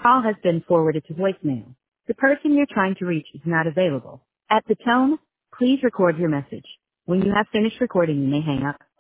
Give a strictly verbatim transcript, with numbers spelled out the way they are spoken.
call has been forwarded to voicemail. The person you're trying to reach is not available. At the tone, please record your message. When you have finished recording, you may hang up.